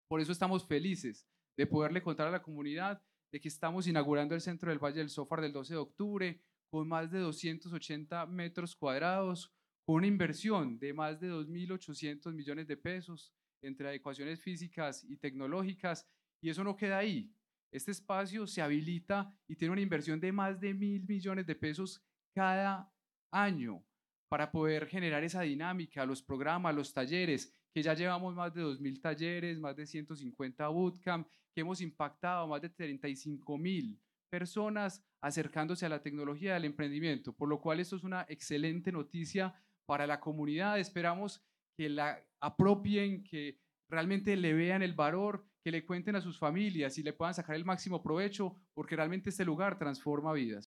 Por eso estamos felices de poderle contar a la comunidad de que estamos inaugurando el Centro del Valle del Sofar del 12 de octubre con más de 280 metros cuadrados, con una inversión de más de 2.800 millones de pesos entre adecuaciones físicas y tecnológicas. Y eso no queda ahí. Este espacio se habilita y tiene una inversión de más de 1.000 millones de pesos cada año para poder generar esa dinámica, los programas, los talleres, que ya llevamos más de 2.000 talleres, más de 150 bootcamp, que hemos impactado a más de 35.000 personas acercándose a la tecnología del emprendimiento, por lo cual esto es una excelente noticia para la comunidad. Esperamos que la apropien, que realmente le vean el valor, que le cuenten a sus familias y le puedan sacar el máximo provecho, porque realmente este lugar transforma vidas.